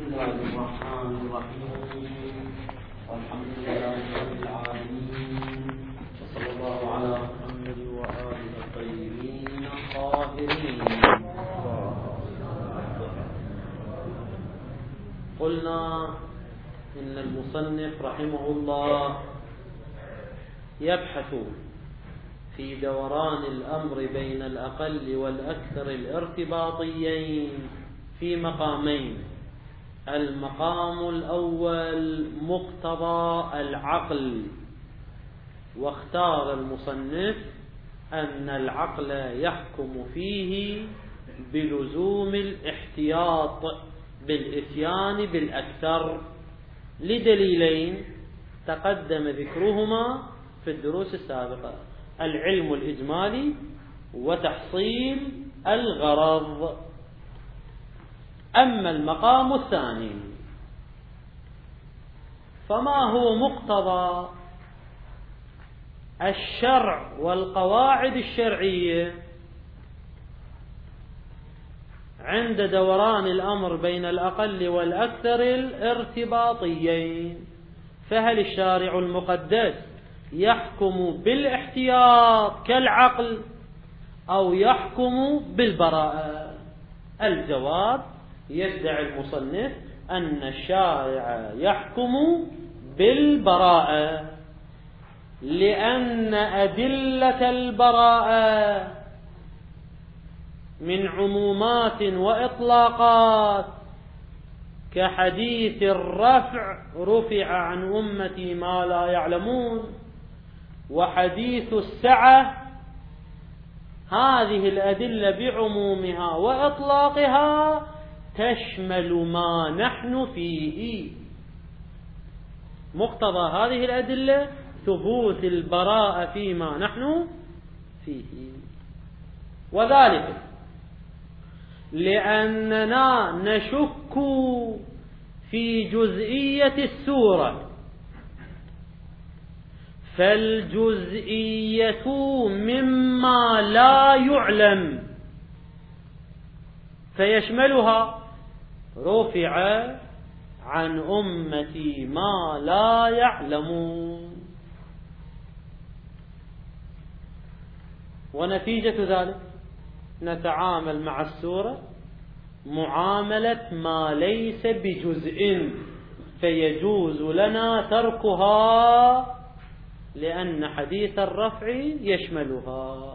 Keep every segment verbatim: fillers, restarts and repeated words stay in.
الله الرحمن الرحيم والحمد لله رب العالمين وصلى الله على محمد وآله الطيبين الطاهرين. قلنا إن المصنف رحمه الله يبحث في دوران الأمر بين الأقل والأكثر الارتباطيين في مقامين. المقام الأول مقتضى العقل، واختار المصنف أن العقل يحكم فيه بلزوم الاحتياط بالإتيان بالأكثر لدليلين تقدم ذكرهما في الدروس السابقة: العلم الإجمالي وتحصيل الغرض. أما المقام الثاني فما هو مقتضى الشرع والقواعد الشرعية عند دوران الأمر بين الأقل والأكثر الارتباطيين. فهل الشارع المقدس يحكم بالاحتياط كالعقل أو يحكم بالبراءة؟ الجواب: يدعي المصنف أن الشارع يحكم بالبراءة، لأن أدلة البراءة من عمومات وإطلاقات، كحديث الرفع: رفع عن أمتي ما لا يعلمون، وحديث السعة. هذه الأدلة بعمومها وإطلاقها تشمل ما نحن فيه. مقتضى هذه الأدلة ثبوت البراءة فيما نحن فيه، وذلك لأننا نشك في جزئية السورة، فالجزئية مما لا يعلم فيشملها: رفع عن أمتي ما لا يعلمون. ونتيجة ذلك نتعامل مع السورة معاملة ما ليس بجزء، فيجوز لنا تركها لأن حديث الرفع يشملها.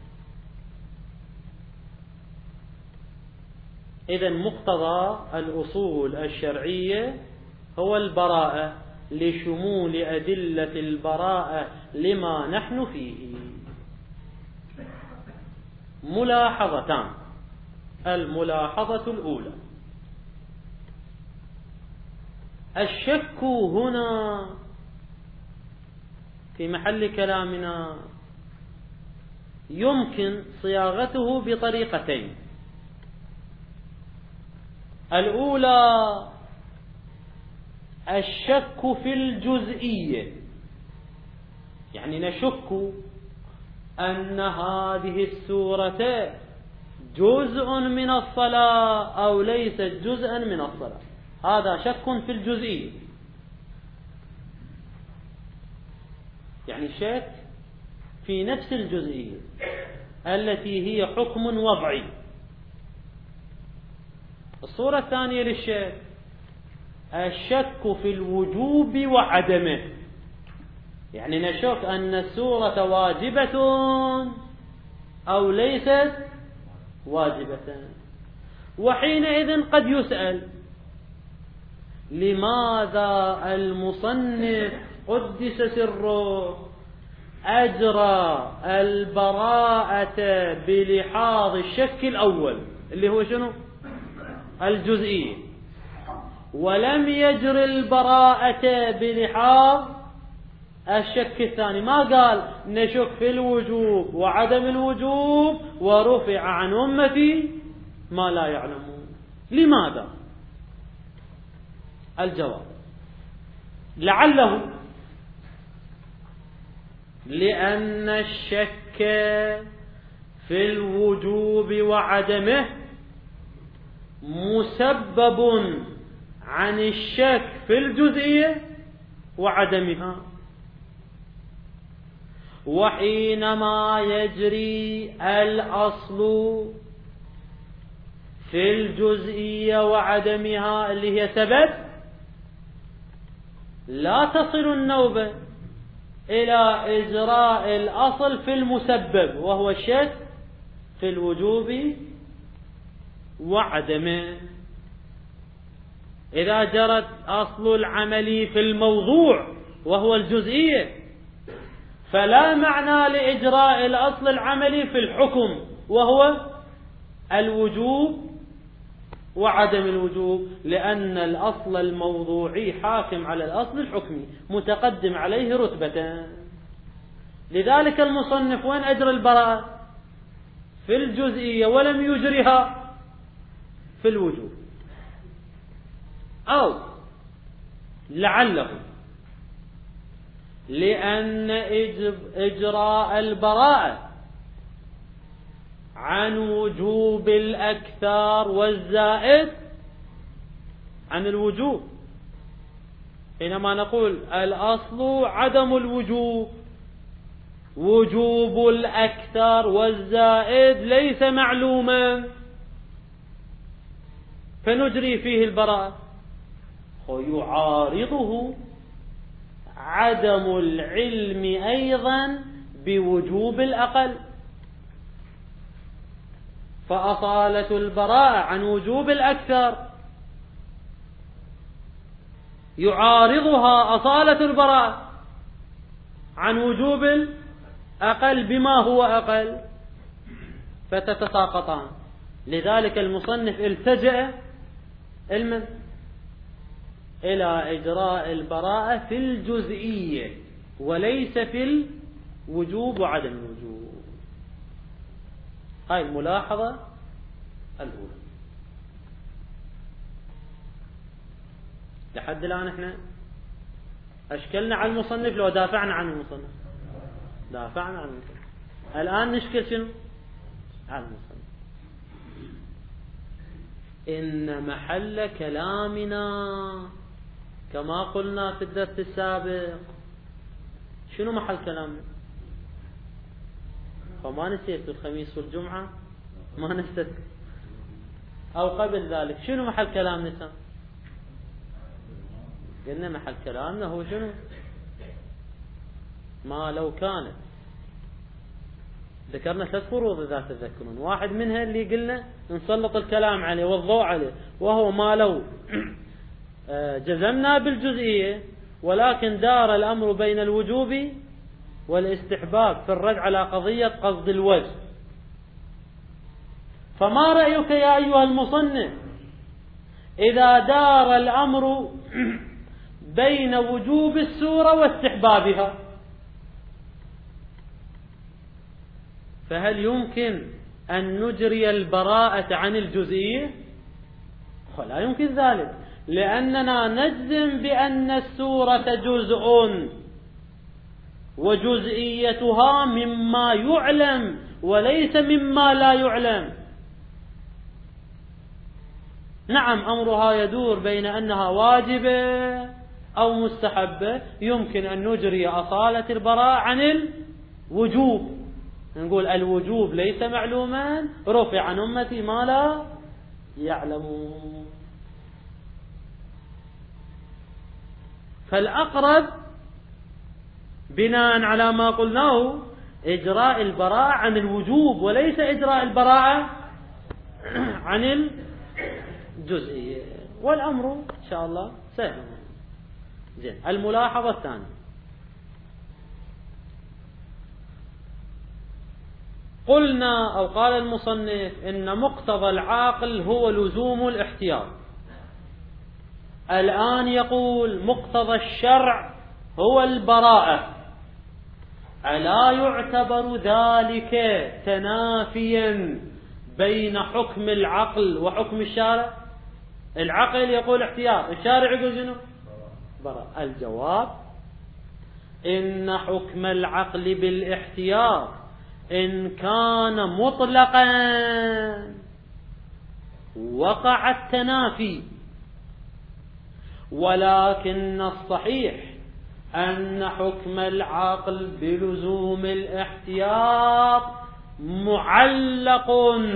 إذن مقتضى الأصول الشرعية هو البراءة، لشمول أدلة البراءة لما نحن فيه. ملاحظتان: الملاحظة الأولى: الشك هنا في محل كلامنا يمكن صياغته بطريقتين. الأولى الشك في الجزئية، يعني نشك أن هذه السورة جزء من الصلاة أو ليست جزءا من الصلاة. هذا شك في الجزئية، يعني شك في نفس الجزئية التي هي حكم وضعي. الصورة الثانية للشك الشك في الوجوب وعدمه، يعني نشك أن السورة واجبة أو ليست واجبة. وحينئذ قد يسأل: لماذا المصنف قدس سره أجرى البراءة بلحاظ الشك الأول اللي هو شنو؟ الجزئية، ولم يجر البراءة بلحاظ الشك الثاني؟ ما قال نشك في الوجوب وعدم الوجوب ورفع عن أمتي ما لا يعلمون. لماذا؟ الجواب: لعله لأن الشك في الوجوب وعدمه مسبب عن الشك في الجزئية وعدمها. وحينما يجري الأصل في الجزئية وعدمها اللي هي سبب، لا تصل النوبة إلى إجراء الأصل في المسبب وهو الشك في الوجوب وعدمه. إذا جرت أصل العمل في الموضوع وهو الجزئية فلا معنى لإجراء الأصل العملي في الحكم وهو الوجوب وعدم الوجوب، لأن الأصل الموضوعي حاكم على الأصل الحكمي متقدم عليه رتبة. لذلك المصنف وين أجرى البراءة؟ في الجزئية ولم يجرها في الوجوب. أو لعله لأن إجراء البراءة عن وجوب الأكثر والزائد عن الوجوب. حينما نقول الأصل عدم الوجوب، وجوب الأكثر والزائد ليس معلوما، فنجري فيه البراءة. ويعارضه عدم العلم أيضا بوجوب الأقل، فأصالة البراءة عن وجوب الأكثر يعارضها أصالة البراءة عن وجوب الأقل بما هو أقل، فتتساقطان. لذلك المصنف التجأ المن إلى إجراء البراءة في الجزئية وليس في الوجوب وعدم الوجوب. هاي الملاحظة الأولى. لحد الآن احنا أشكلنا على المصنف لو دافعنا عن المصنف، دافعنا عن المصنف. الآن نشكل شنو على المصنف. إن محل كلامنا كما قلنا في الدرس السابق، شنو محل كلامنا؟ فما نسيت الخميس والجمعة ما نسيت، أو قبل ذلك شنو محل كلامنا؟ قلنا محل كلامنا هو شنو؟ ما لو كانت. ذكرنا ثلاث فروض إذا تذكرون، واحد منها اللي قلنا نسلط الكلام عليه والضوء عليه، وهو ما لو جزمنا بالجزئية ولكن دار الأمر بين الوجوب والاستحباب في الرد على قضية قصد الوجه. فما رأيك يا أيها المصنف إذا دار الأمر بين وجوب السورة واستحبابها؟ فهل يمكن أن نجري البراءة عن الجزئية؟ لا يمكن ذلك، لأننا نجزم بأن السورة جزء وجزئيتها مما يعلم وليس مما لا يعلم. نعم أمرها يدور بين أنها واجبة أو مستحبة، يمكن أن نجري أصالة البراءة عن الوجوب، نقول الوجوب ليس معلوما رفع عن أمتي ما لا يعلمون. فالأقرب بناء على ما قلناه إجراء البراءة عن الوجوب وليس إجراء البراءة عن الجزئية، والأمر إن شاء الله سهل. زين. الملاحظة الثانية، قلنا أو قال المصنف إن مقتضى العاقل هو لزوم الاحتياط. الآن يقول مقتضى الشرع هو البراءة. ألا يعتبر ذلك تنافيا بين حكم العقل وحكم الشارع؟ العقل يقول احتياط، الشارع يقول شنو؟ براءة. الجواب إن حكم العقل بالاحتياط إن كان مطلقا وقع التنافي، ولكن الصحيح أن حكم العقل بلزوم الاحتياط معلق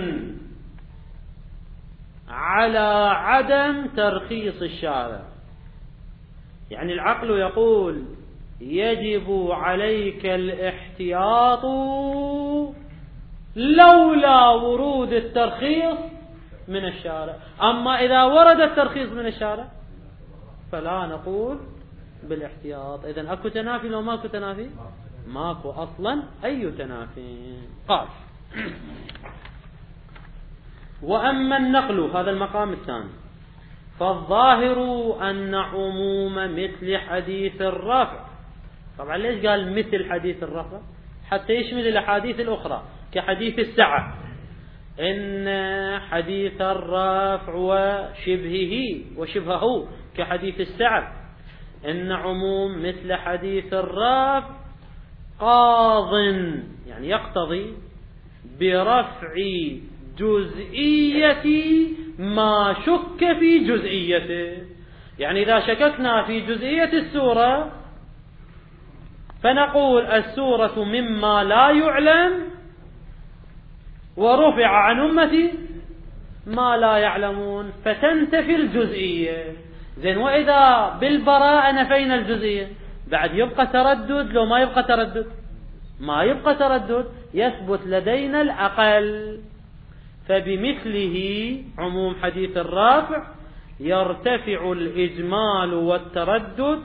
على عدم ترخيص الشارع. يعني العقل يقول يجب عليك الاحتياط لولا ورود الترخيص من الشارع، أما إذا ورد الترخيص من الشارع فلا نقول بالاحتياط. إذن أكو تنافي لو ماكو تنافي؟ ماكو أصلا أي تنافي. قال وأما النقل، هذا المقام الثاني، فالظاهر أن عموم مثل حديث الرفع. طبعا ليش قال مثل حديث الرفع؟ حتى يشمل الأحاديث الأخرى كحديث السعة، إن حديث الرفع وشبهه وشبهه كحديث السعة، إن عموم مثل حديث الرفع قاض، يعني يقتضي برفع جزئية ما شك في جزئيته. يعني إذا شككنا في جزئية السورة فنقول السورة مما لا يعلم ورفع عن أمتي ما لا يعلمون، فتنتفي الجزئية. زين، وإذا بالبراءة نفينا الجزئية بعد يبقى تردد؟ لو ما يبقى تردد، ما يبقى تردد، يثبت لدينا الأقل. فبمثله عموم حديث الرافع يرتفع الإجمال والتردد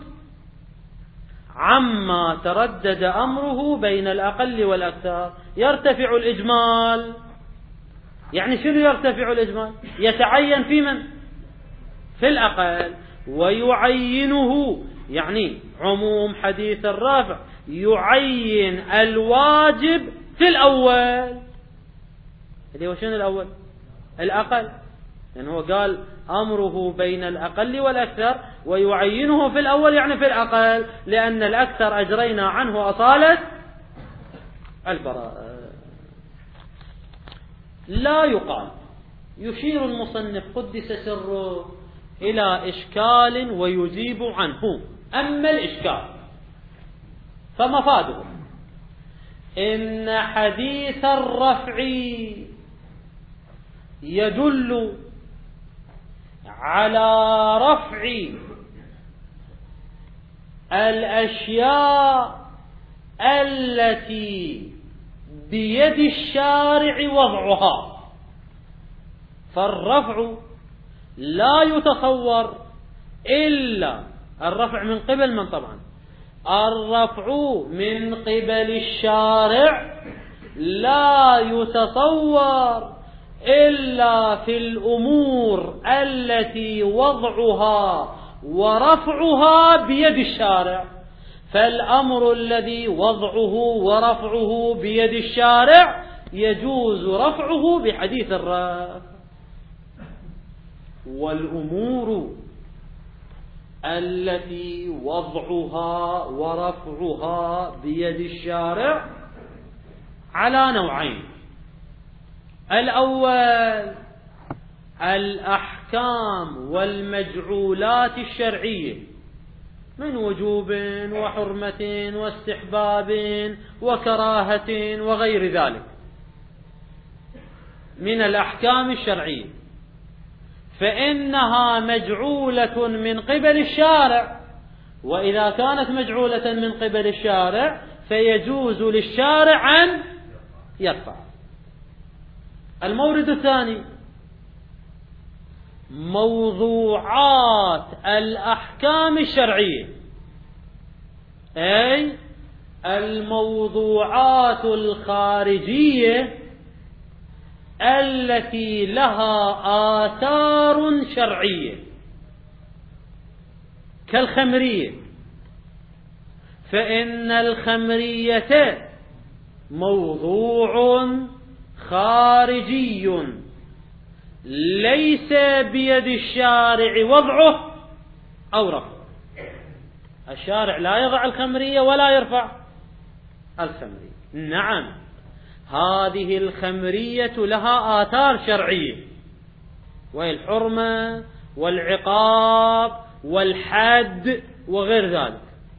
عما تردد أمره بين الأقل والأكثر. يرتفع الإجمال، يعني شنو يرتفع الإجمال؟ يتعين في من؟ في الأقل. ويعينه، يعني عموم حديث الرافع يعين الواجب في الأول، اللي هو شنو الأول؟ الأقل. يعني هو قال أمره بين الأقل والأكثر، ويعينه في الأول يعني في الأقل، لأن الأكثر أجرينا عنه أصالة البراءة. لا يقال، يشير المصنف قدس سره إلى إشكال ويجيب عنه. أما الإشكال فمفاده إن حديث الرفع يدل على رفع الأشياء التي بيد الشارع وضعها. فالرفع لا يتصور إلا الرفع من قبل من؟ طبعا الرفع من قبل الشارع لا يتصور إلا في الأمور التي وضعها ورفعها بيد الشارع. فالأمر الذي وضعه ورفعه بيد الشارع يجوز رفعه بحديث الرفع، والأمور التي وضعها ورفعها بيد الشارع على نوعين: الأول الأحكام والمجعولات الشرعية من وجوب وحرمة واستحباب وكراهة وغير ذلك من الأحكام الشرعية، فإنها مجعولة من قبل الشارع. وإذا كانت مجعولة من قبل الشارع فيجوز للشارع أن يرفع. المورد الثاني موضوعات الأحكام الشرعية، أي الموضوعات الخارجية التي لها آثار شرعية كالخمرية، فإن الخمرية موضوع خارجي ليس بيد الشارع وضعه أو رفعه. الشارع لا يضع الخمرية ولا يرفع الخمرية. نعم، هذه الخمرية لها آثار شرعية، وهي الحرمة والعقاب والحد وغير ذلك.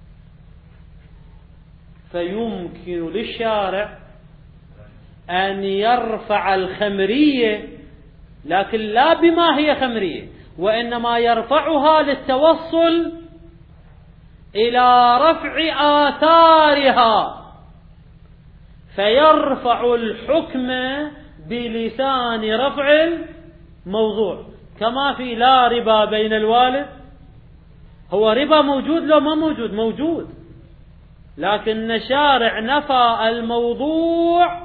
فيمكن للشارع أن يرفع الخمرية، لكن لا بما هي خمرية، وإنما يرفعها للتوصل إلى رفع آثارها، فيرفع الحكم بلسان رفع الموضوع. كما في لا ربا بين الوالد، هو ربا موجود لو ما موجود؟ موجود، لكن الشارع نفى الموضوع،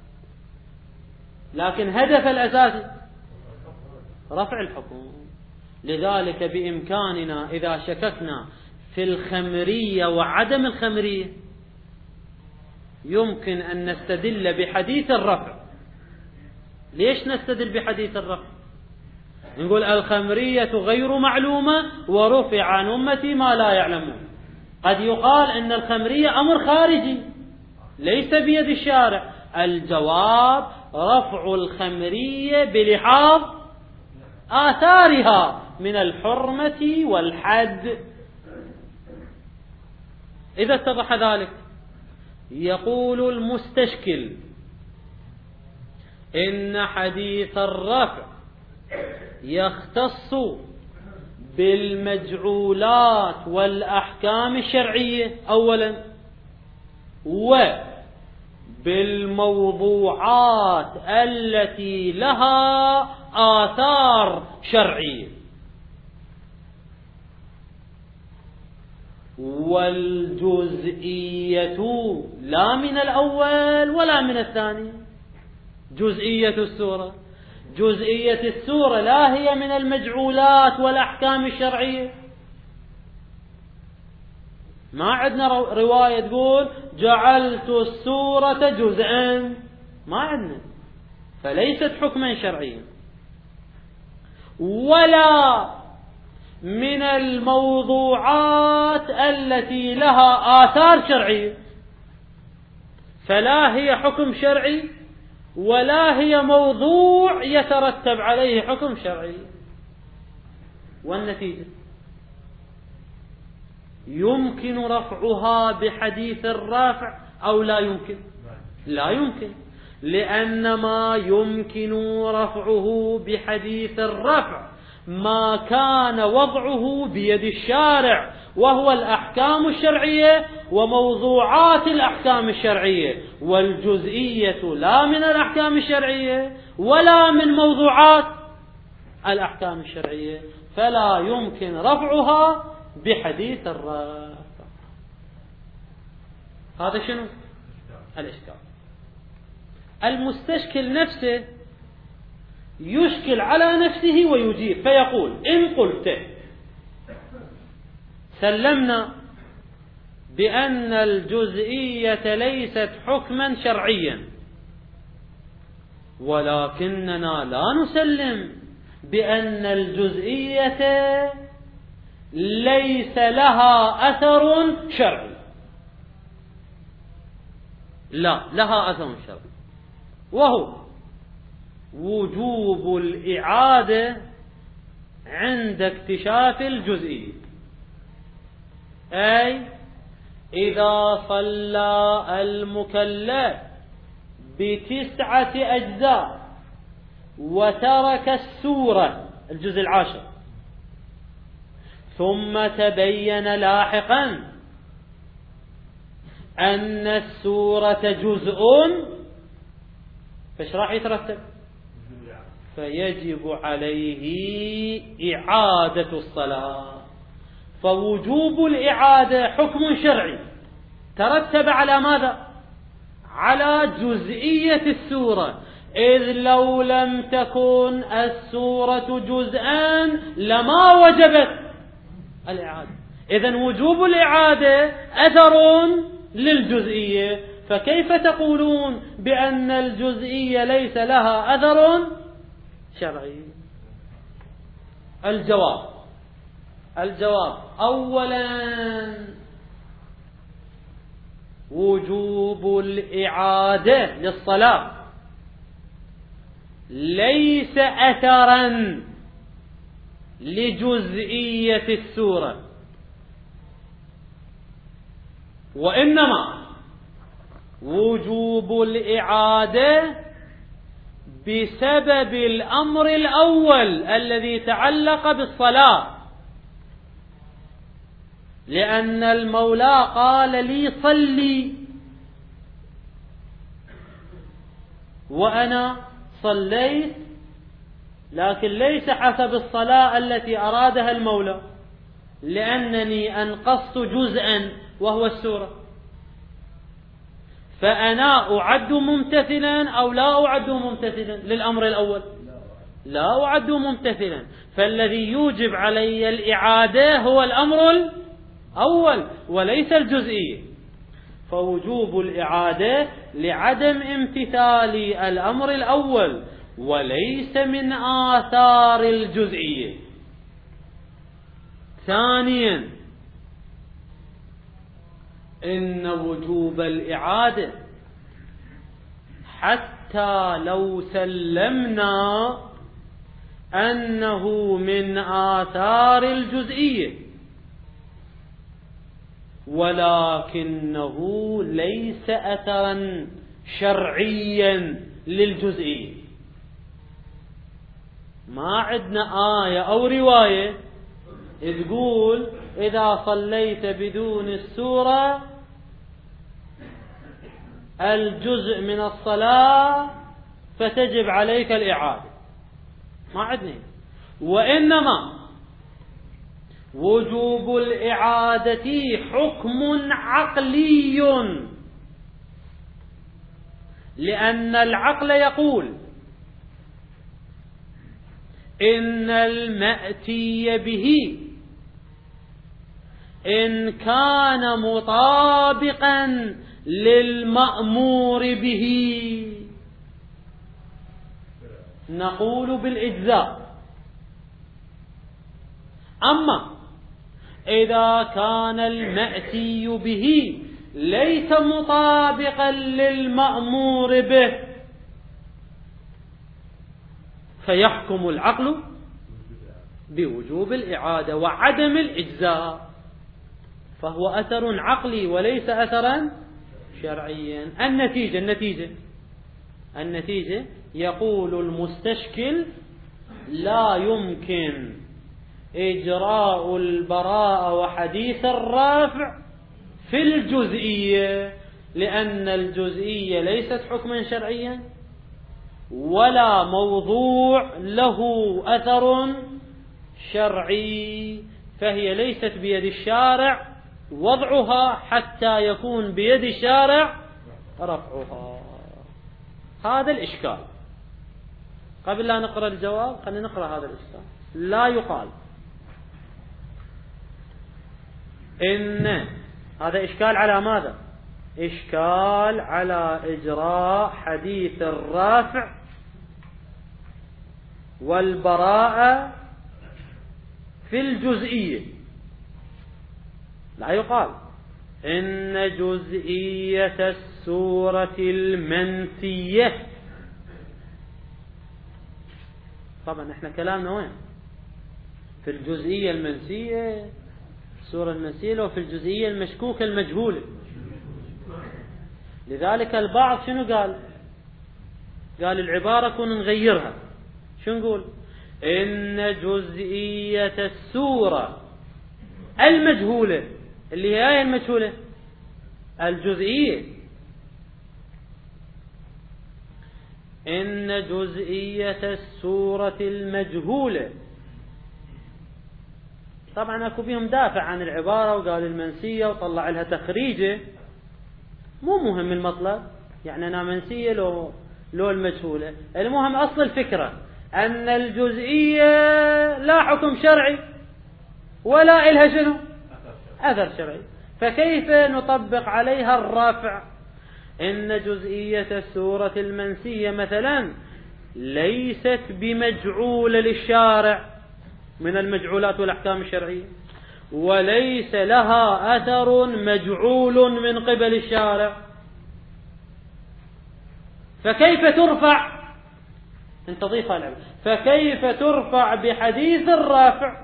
لكن هدف الأساسي رفع الحكم. لذلك بإمكاننا إذا شككنا في الخمرية وعدم الخمرية يمكن أن نستدل بحديث الرفع. ليش نستدل بحديث الرفع؟ نقول الخمرية غير معلومة ورفع عن أمتي ما لا يعلمون. قد يقال أن الخمرية أمر خارجي ليس بيد الشارع. الجواب رفع الخمرية بلحاظ آثارها من الحرمة والحد. إذا اتضح ذلك يقول المستشكل إن حديث الرفع يختص بالمجعولات والأحكام الشرعية أولا، وبالموضوعات التي لها آثار شرعية، والجزئية لا من الأول ولا من الثاني. جزئية السورة جزئية السورة لا هي من المجعولات والأحكام الشرعية. ما عندنا رواية تقول جعلت السورة جزءا، ما عندنا، فليست حكما شرعيا. ولا من الموضوعات التي لها آثار شرعية، فلا هي حكم شرعي ولا هي موضوع يترتب عليه حكم شرعي. والنتيجة يمكن رفعها بحديث الرافع أو لا يمكن؟ لا يمكن، لأن ما يمكن رفعه بحديث الرفع ما كان وضعه بيد الشارع، وهو الأحكام الشرعية وموضوعات الأحكام الشرعية، والجزئية لا من الأحكام الشرعية ولا من موضوعات الأحكام الشرعية، فلا يمكن رفعها بحديث الرفع. هذا شنو الإشكال؟ المستشكل نفسه يشكل على نفسه ويجيب، فيقول إن قلت سلمنا بأن الجزئية ليست حكما شرعيا، ولكننا لا نسلم بأن الجزئية ليس لها أثر شرعي. لا، لها أثر شرعي، وهو وجوب الإعادة عند اكتشاف الجزئية. أي إذا صلى المكلف بتسعة أجزاء وترك السورة الجزء العاشر، ثم تبين لاحقا أن السورة جزء، فايش راح يترتب؟ فيجب عليه إعادة الصلاة. فوجوب الإعادة حكم شرعي ترتب على ماذا؟ على جزئية السورة، إذ لو لم تكن السورة جزءا لما وجبت الإعادة. إذن وجوب الإعادة أثر للجزئية، فكيف تقولون بأن الجزئية ليس لها أثر شرعي؟ الجواب الجواب أولا وجوب الإعادة للصلاة ليس أثرا لجزئية السورة، وإنما وجوب الإعادة بسبب الأمر الأول الذي تعلق بالصلاة، لأن المولى قال لي صلي وأنا صليت، لكن ليس حسب الصلاة التي أرادها المولى، لأنني أنقصت جزءا وهو السورة، فأنا أعد ممتثلا أو لا أعد ممتثلا للأمر الأول؟ لا أعد ممتثلا، فالذي يوجب علي الإعادة هو الأمر الأول وليس الجزئية، فوجوب الإعادة لعدم امتثال الأمر الأول وليس من آثار الجزئية. ثانيا، إن وجوب الإعادة حتى لو سلمنا أنه من آثار الجزئية، ولكنه ليس أثرا شرعيا للجزئية. ما عندنا آية أو رواية تقول إذا صليت بدون السورة الجزء من الصلاة فتجب عليك الإعادة، ما عندنا. وإنما وجوب الإعادة حكم عقلي، لأن العقل يقول إن المأتي به إن كان مطابقا للمأمور به نقول بالإجزاء، أما إذا كان المأتي به ليس مطابقا للمأمور به فيحكم العقل بوجوب الإعادة وعدم الإجزاء، فهو أثر عقلي وليس أثرا شرعيا. النتيجة النتيجة النتيجة يقول المستشكل لا يمكن إجراء البراءة وحديث الرافع في الجزئية، لأن الجزئية ليست حكما شرعيا ولا موضوع له أثر شرعي، فهي ليست بيد الشارع وضعها حتى يكون بيد الشارع رفعها. هذا الإشكال. قبل لا نقرأ الجواب خلينا نقرأ هذا الإشكال. لا يقال إن هذا إشكال على ماذا؟ إشكال على إجراء حديث الرافع والبراءة في الجزئية. لا يقال إن جزئية السورة المنسية، طبعا احنا كلامنا وين؟ في الجزئية المنسية، السورة المنسية، وفي الجزئية المشكوكة المجهولة. لذلك البعض شنو قال؟ قال العبارة كنا نغيرها، شنو نقول؟ إن جزئية السورة المجهولة، اللي هي المجهولة الجزئية، إن جزئية السورة المجهولة. طبعا أكو بيهم دافع عن العبارة وقال المنسية وطلع لها تخريجة، مو مهم المطلب، يعني أنا منسية لو لو المجهولة، المهم أصل الفكرة أن الجزئية لا حكم شرعي ولا إلها شنو أثر شرعي، فكيف نطبق عليها الرافع؟ إن جزئية السورة المنسية مثلا ليست بمجعولة للشارع من المجعولات والأحكام الشرعية، وليس لها أثر مجعول من قبل الشارع، فكيف ترفع أنت ضيفها العبارة. فكيف ترفع بحديث الرافع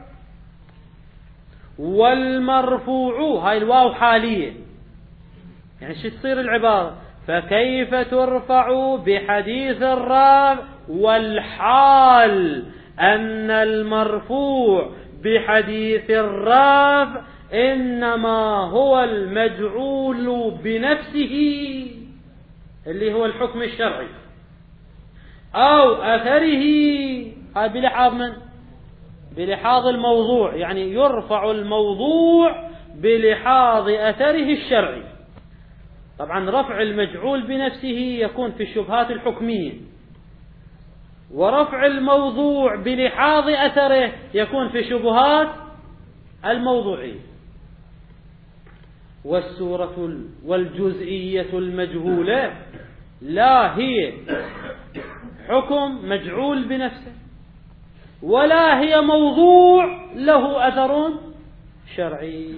والمرفوع، هاي الواو حالية، يعني شو تصير العبارة؟ فكيف ترفع بحديث الرافع والحال أن المرفوع بحديث الرافع إنما هو المجعول بنفسه اللي هو الحكم الشرعي أو أثره، هاي بلحاظ من؟ بلحاظ الموضوع، يعني يرفع الموضوع بلحاظ أثره الشرعي. طبعا رفع المجعول بنفسه يكون في الشبهات الحكمية، ورفع الموضوع بلحاظ أثره يكون في شبهات الموضوعية. والسورة والجزئية المجهولة لا هي حكم مجعول بنفسه ولا هي موضوع له أثر شرعي.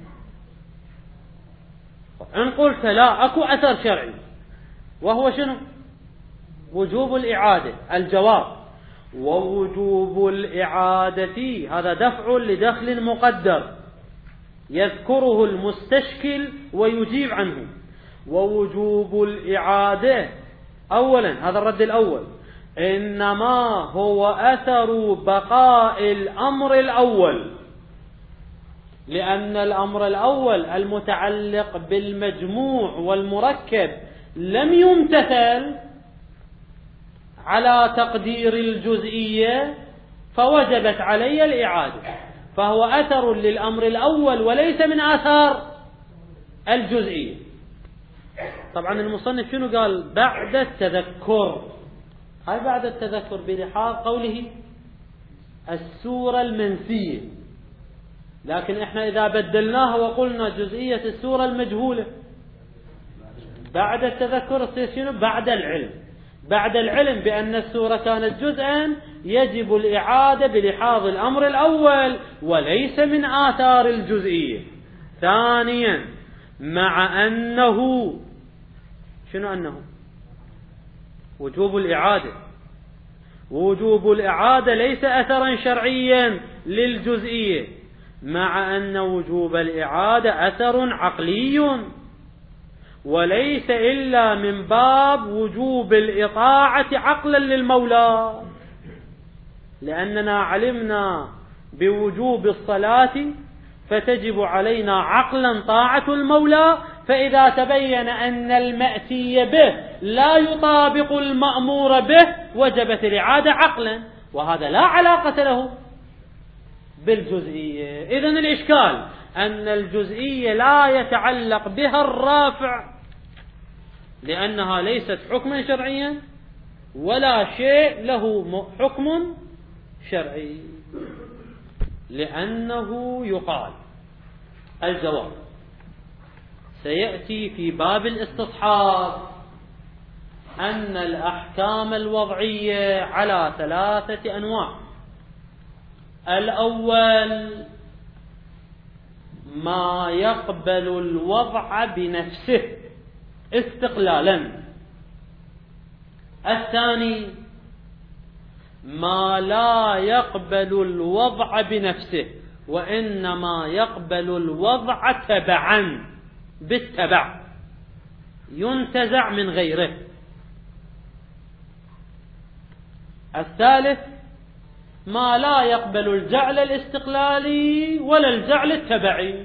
إن قلت لا أكو أثر شرعي وهو شنو؟ وجوب الإعادة. الجواب: ووجوب الإعادة هذا دفع لدخل مقدر يذكره المستشكل ويجيب عنه. ووجوب الإعادة أولا، هذا الرد الأول، إنما هو أثر بقاء الأمر الأول، لأن الأمر الأول المتعلق بالمجموع والمركب لم يمتثل على تقدير الجزئية فوجبت علي الإعادة، فهو أثر للأمر الأول وليس من آثار الجزئية. طبعا المصنف شنو قال؟ بعد التذكر. هاي بعد التذكر بلحاظ قوله السورة المنسية، لكن احنا إذا بدلناها وقلنا جزئية السورة المجهولة بعد التذكر تصير شنو؟ بعد العلم. بعد العلم بأن السورة كانت جزءا يجب الإعادة بلحاظ الأمر الأول وليس من آثار الجزئية. ثانيا، مع أنه شنو أنه؟ وجوب الإعادة. وجوب الإعادة ليس أثرا شرعيا للجزئية، مع أن وجوب الإعادة أثر عقلي وليس إلا من باب وجوب الإطاعة عقلا للمولى، لأننا علمنا بوجوب الصلاة فتجب علينا عقلا طاعة المولى، فإذا تبين أن المأتي به لا يطابق المأمور به وجبت الإعادة عقلا، وهذا لا علاقة له بالجزئية. إذن الإشكال أن الجزئية لا يتعلق بها الرافع لأنها ليست حكما شرعيا ولا شيء له حكم شرعي، لأنه يقال. الجواب: سيأتي في باب الاستصحاب أن الأحكام الوضعية على ثلاثة أنواع. الأول ما يقبل الوضع بنفسه استقلالا. الثاني ما لا يقبل الوضع بنفسه وإنما يقبل الوضع تبعا بالتبع ينتزع من غيره. الثالث ما لا يقبل الجعل الاستقلالي ولا الجعل التبعي.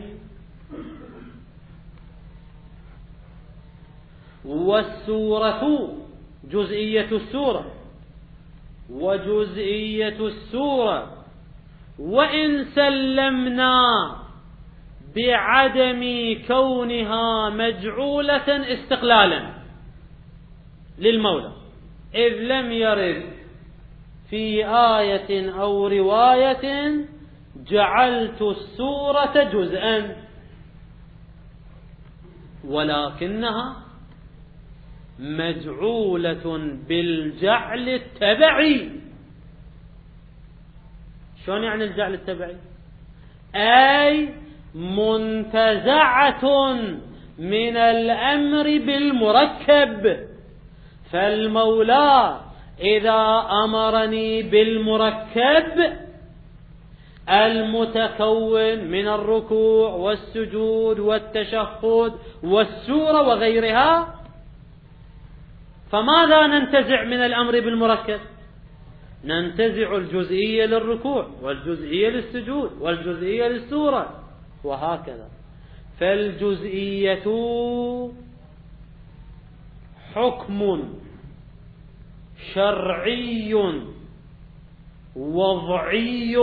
والسورة جزئية السورة وجزئية السورة وإن سلمنا بعدم كونها مجعولة استقلالا للمولى، إذ لم يرد في آية أو رواية جعلت السورة جزءا، ولكنها مجعولة بالجعل التبعي. شلون يعني الجعل التبعي؟ أي منتزعة من الأمر بالمركب، فالمولى إذا أمرني بالمركب المتكون من الركوع والسجود والتشهد والسورة وغيرها، فماذا ننتزع من الأمر بالمركب؟ ننتزع الجزئية للركوع والجزئية للسجود والجزئية للسورة وهكذا. فالجزئية حكم شرعي وضعي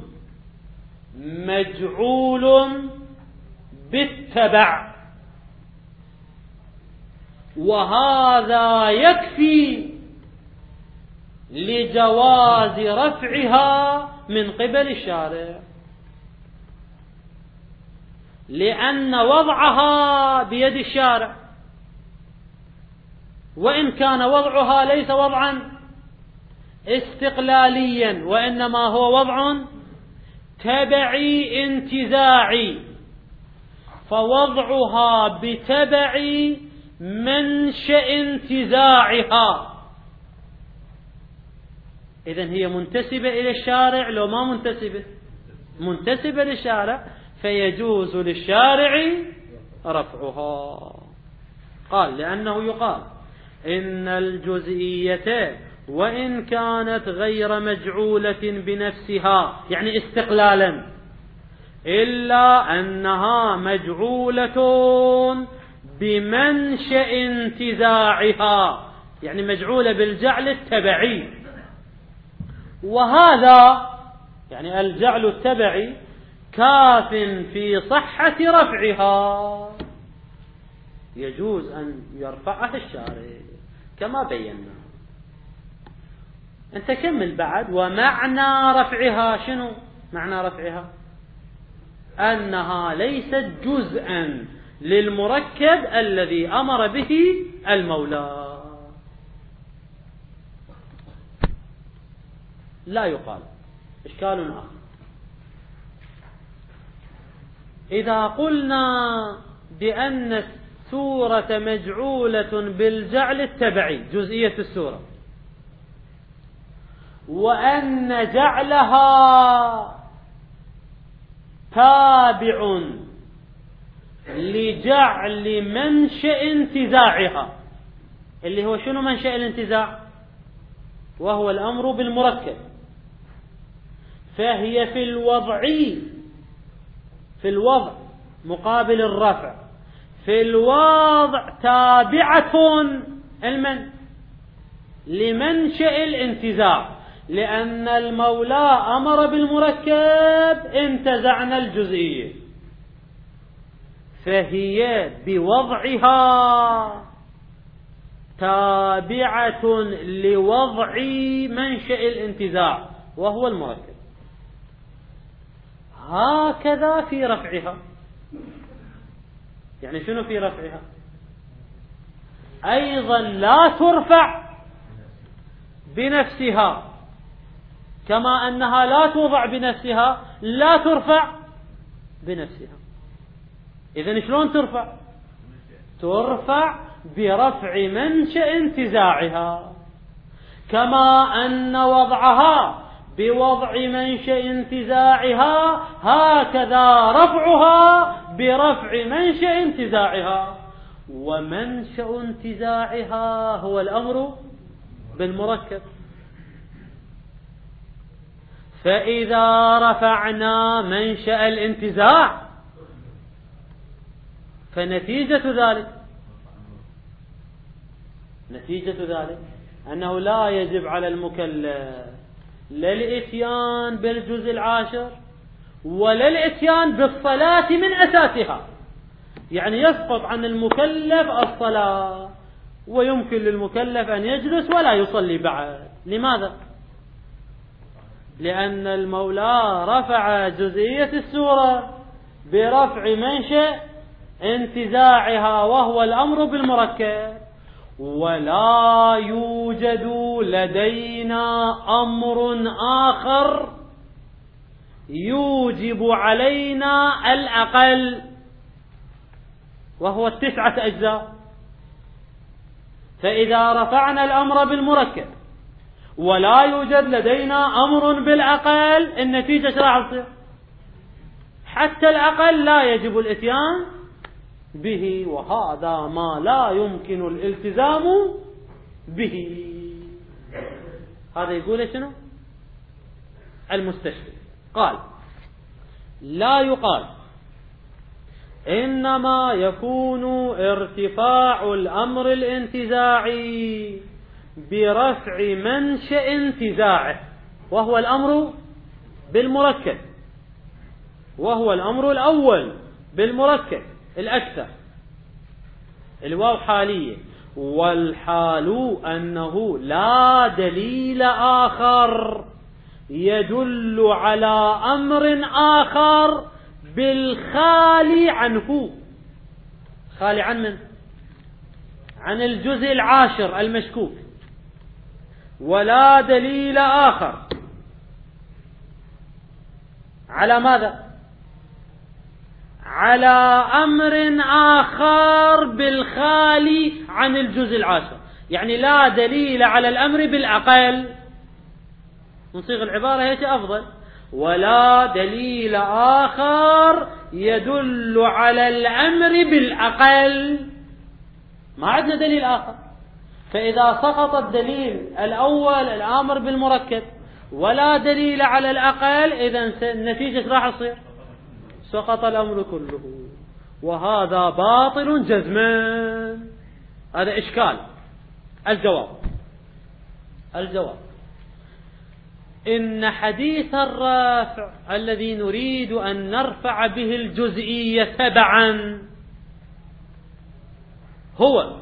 مجعول بالتبع، وهذا يكفي لجواز رفعها من قبل الشارع، لأن وضعها بيد الشارع، وإن كان وضعها ليس وضعا استقلاليا وإنما هو وضع تبعي انتزاعي، فوضعها بتبع منشأ انتزاعها. إذن هي منتسبة إلى الشارع لو ما منتسبة؟ منتسبة للشارع، فيجوز للشارع رفعها. قال لأنه يقال إن الجزئية وإن كانت غير مجعولة بنفسها يعني استقلالا، إلا أنها مجعولة بمنشأ انتزاعها، يعني مجعولة بالجعل التبعي، وهذا يعني الجعل التبعي كاف في صحة رفعها، يجوز أن يرفعها الشارع كما بينا. أنت كمل بعد. ومعنى رفعها شنو؟ معنى رفعها أنها ليست جزءا للمركب الذي أمر به المولى. لا يقال. إشكال آخر، إذا قلنا بأن السورة مجعولة بالجعل التبعي جزئية السورة، وأن جعلها تابع لجعل منشأ انتزاعها، اللي هو شنو منشأ الانتزاع؟ وهو الأمر بالمركب، فهي في الوضعي في الوضع مقابل الرفع، في الوضع تابعة المن لمنشأ الانتزاع، لأن المولى أمر بالمركب انتزعنا الجزئية، فهي بوضعها تابعة لوضع منشأ الانتزاع وهو المركب. هكذا في رفعها. يعني شنو في رفعها؟ أيضا لا ترفع بنفسها، كما أنها لا توضع بنفسها لا ترفع بنفسها. إذن شلون ترفع؟ ترفع برفع منشأ انتزاعها، كما أن وضعها بوضع منشأ انتزاعها، هكذا رفعها برفع منشأ انتزاعها. ومنشأ انتزاعها هو الأمر بالمركب. فإذا رفعنا منشأ الانتزاع فنتيجة ذلك نتيجة ذلك أنه لا يجب على المكلف لا الإتيان بالجزء العاشر ولا الإتيان بالصلاة من أساسها. يعني يسقط عن المكلف الصلاة، ويمكن للمكلف أن يجلس ولا يصلي بعد. لماذا؟ لأن المولى رفع جزئية السورة برفع منشأ انتزاعها وهو الأمر بالمركب، ولا يوجد لدينا أمر آخر يوجب علينا الأقل وهو التسعة أجزاء. فإذا رفعنا الأمر بالمركب ولا يوجد لدينا أمر بالأقل، النتيجة ايش راح تصير؟ حتى الأقل لا يجب الإتيان به، وهذا ما لا يمكن الالتزام به. هذا يقول شنو المستشفى؟ قال لا يقال إنما يكون ارتفاع الأمر الانتزاعي برفع منشأ انتزاعه، وهو الأمر بالمركب، وهو الأمر الأول بالمركب الأكثر، الواو حالية، والحال أنه لا دليل آخر يدل على أمر آخر بالخالي عنه. خالي عن من؟ عن الجزء العاشر المشكوك. ولا دليل آخر على ماذا؟ على أمر آخر بالخالي عن الجزء العاشر، يعني لا دليل على الأمر بالأقل، نصيغ العبارة هيك أفضل، ولا دليل آخر يدل على الأمر بالأقل، ما عندنا دليل آخر. فإذا سقط الدليل الأول الآمر بالمركب ولا دليل على الأقل، إذن النتيجة راح تصير سقط الأمر كله، وهذا باطل جزما. هذا إشكال. الجواب الجواب إن حديث الرافع الذي نريد أن نرفع به الجزئية تبعا هو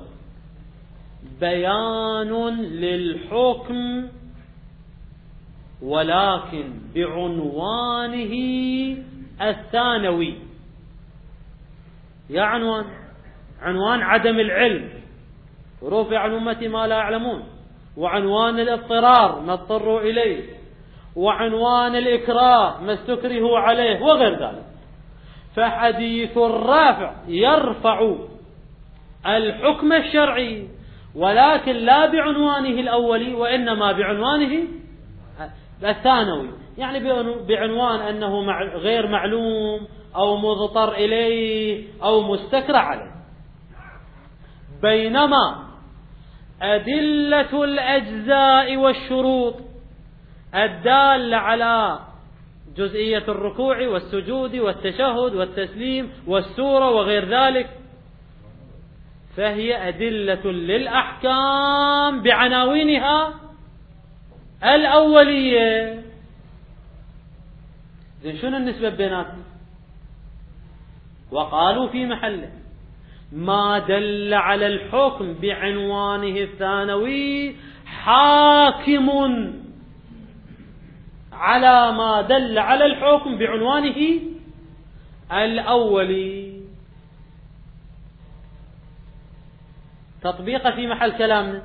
بيان للحكم، ولكن بعنوانه الثانوي. يا عنوان عنوان عدم العلم، ورفع عن أمتي ما لا يعلمون، وعنوان الاضطرار ما اضطروا إليه، وعنوان الإكراه ما استكرهوا عليه، وغير ذلك. فحديث الرافع يرفع الحكم الشرعي، ولكن لا بعنوانه الأولي، وإنما بعنوانه الثانوي، يعني بعنوان أنه غير معلوم أو مضطر إليه أو مستكره عليه. بينما أدلة الأجزاء والشروط الدالة على جزئية الركوع والسجود والتشهد والتسليم والسورة وغير ذلك، فهي أدلة للأحكام بعناوينها الأولية. زين شنو النسبة بيناتهم؟ وقالوا في محله ما دل على الحكم بعنوانه الثانوي حاكم على ما دل على الحكم بعنوانه الأولي. تطبيقه في محل كلامنا،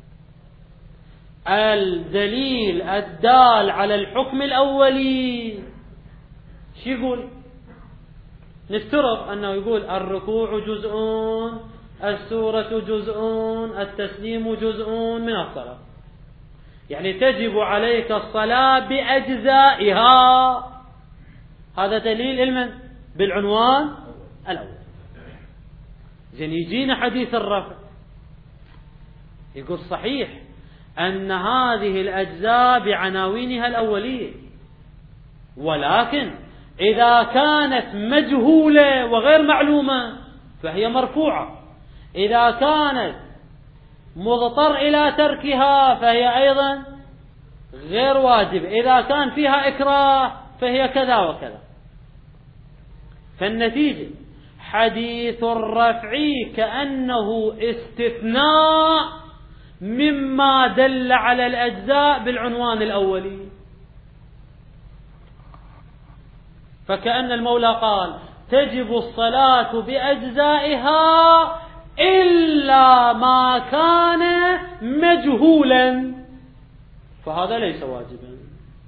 الدليل الدال على الحكم الأولي شو يقول؟ نفترض أنه يقول الركوع جزء، السورة جزء، التسليم جزء من الصلاة، يعني تجب عليك الصلاة بأجزائها. هذا دليل علما بالعنوان الأول. زين يجينا حديث الرفع يقول صحيح أن هذه الأجزاء بعناوينها الأولية، ولكن إذا كانت مجهولة وغير معلومة فهي مرفوعة، إذا كانت مضطر إلى تركها فهي أيضا غير واجب، إذا كان فيها إكراه فهي كذا وكذا. فالنتيجة حديث الرفع كأنه استثناء مما دل على الأجزاء بالعنوان الأولي. فكأن المولى قال تجب الصلاة بأجزائها إلا ما كان مجهولا، فهذا ليس واجبا.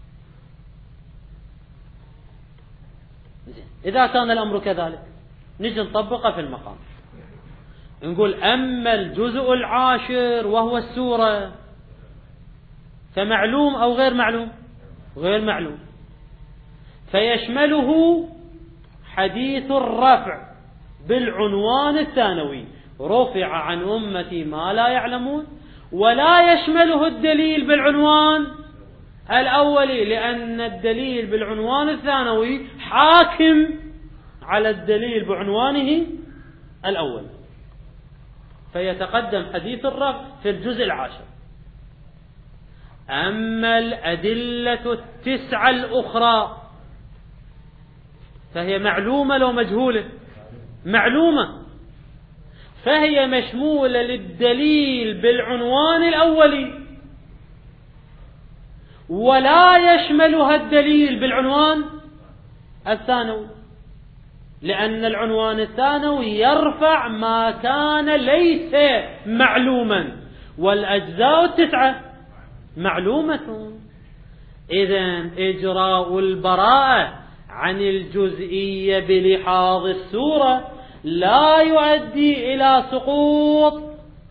إذا كان الأمر كذلك نجي نطبقه في المقام، نقول أما الجزء العاشر وهو السورة فمعلوم أو غير معلوم؟ غير معلوم. فيشمله حديث الرفع بالعنوان الثانوي: رفع عن أمتي ما لا يعلمون، ولا يشمله الدليل بالعنوان الأولي، لأن الدليل بالعنوان الثانوي حاكم على الدليل بعنوانه الأول، فيتقدم حديث الرفع في الجزء العاشر. أما الأدلة التسعة الأخرى فهي معلومة لو مجهولة؟ معلومة، فهي مشمولة للدليل بالعنوان الأولي، ولا يشملها الدليل بالعنوان الثانوي، لأن العنوان الثانوي يرفع ما كان ليس معلوما، والأجزاء التسعة معلومة. إذن إجراء البراءة عن الجزئية بلحاظ السورة لا يؤدي إلى سقوط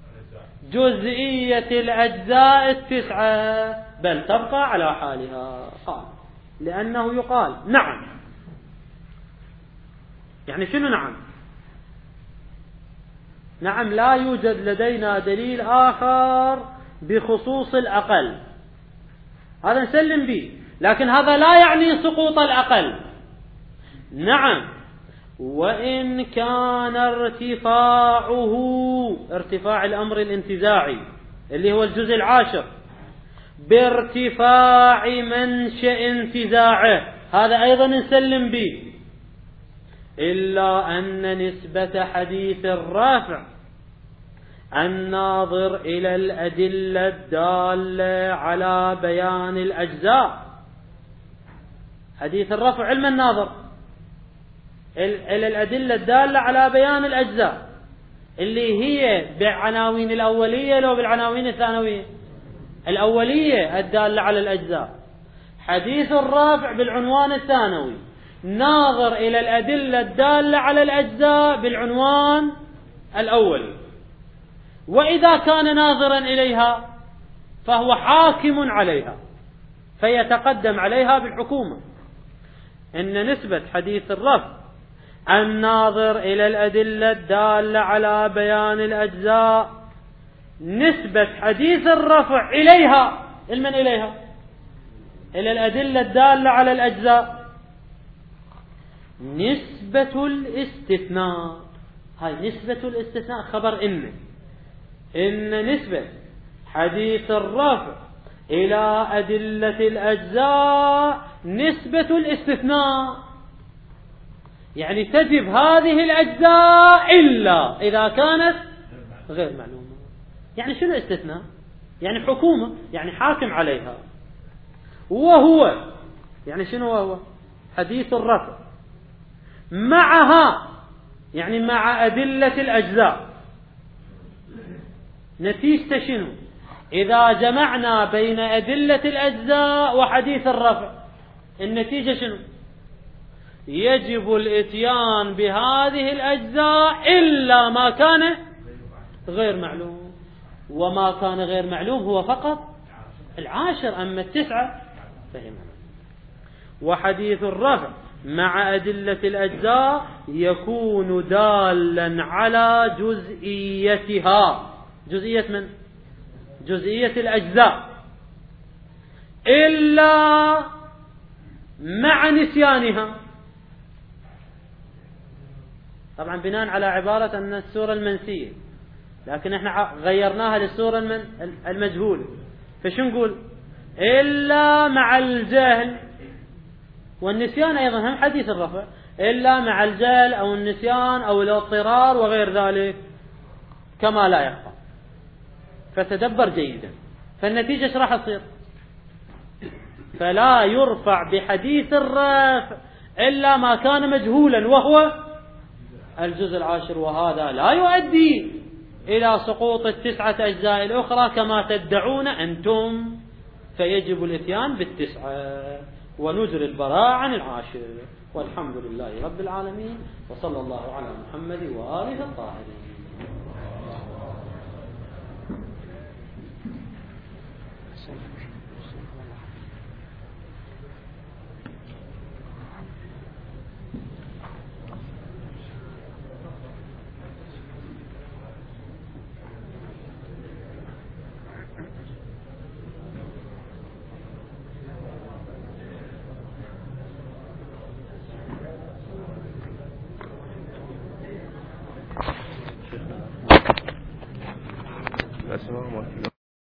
جزئية الأجزاء التسعة، بل تبقى على حالها. قال لأنه يقال نعم. يعني شنو نعم؟ نعم لا يوجد لدينا دليل آخر بخصوص الأقل، هذا نسلم به، لكن هذا لا يعني سقوط الأقل. نعم، وإن كان ارتفاعه ارتفاع الأمر الانتزاعي اللي هو الجزء العاشر بارتفاع منشأ انتزاعه، هذا أيضا نسلم به، إلا أن نسبة حديث الرافع الناظر إلى الأدلة الدالة على بيان الأجزاء. حديث الرفع علم الناظر إلى الأدلة الدالة على بيان الأجزاء، اللي هي بالعناوين الأولية لو بالعناوين الثانوية؟ الأولية الدالة على الأجزاء. حديث الرافع بالعنوان الثانوي ناظر إلى الأدلة الدالة على الأجزاء بالعنوان الأول، وإذا كان ناظرا إليها فهو حاكم عليها فيتقدم عليها بالحكومة. إن نسبة حديث الرفع الناظر إلى الأدلة الدالة على بيان الأجزاء، نسبة حديث الرفع إليها، المن إليها؟ إلى الأدلة الدالة على الأجزاء، نسبة الاستثناء. هاي نسبة الاستثناء خبر إن إن نسبة حديث الرفع إلى أدلة الأجزاء نسبة الاستثناء، يعني تجب هذه الأجزاء إلا إذا كانت غير معلومة. يعني شنو استثناء؟ يعني حكومة، يعني حاكم عليها. وهو يعني شنو هو؟ حديث الرفع معها، يعني مع أدلة الأجزاء. نتيجة شنو؟ إذا جمعنا بين أدلة الأجزاء وحديث الرفع النتيجة شنو؟ يجب الإتيان بهذه الأجزاء إلا ما كان غير معلوم، وما كان غير معلوم هو فقط العاشر، أما التسعة فهم. وحديث الرفع مع أدلة الأجزاء يكون دالا على جزئيتها. جزئية من؟ جزئية الأجزاء، إلا مع نسيانها. طبعا بناء على عبارة أن السورة المنسية، لكن احنا غيرناها للسورة المجهولة، فشو نقول؟ إلا مع الجهل والنسيان. أيضا هم حديث الرفع إلا مع الجهل أو النسيان أو الاضطرار وغير ذلك كما لا يخفى. فتدبر جيدا، فالنتيجة ايش راح تصير؟ فلا يرفع بحديث الرفع إلا ما كان مجهولا وهو الجزء العاشر، وهذا لا يؤدي إلى سقوط التسعة أجزاء الأخرى كما تدعون أنتم، فيجب الإتيان بالتسعة ونجري البراء عن العاشر. والحمد لله رب العالمين، وصلى الله على محمد وآله الطاهرين. السلام عليكم.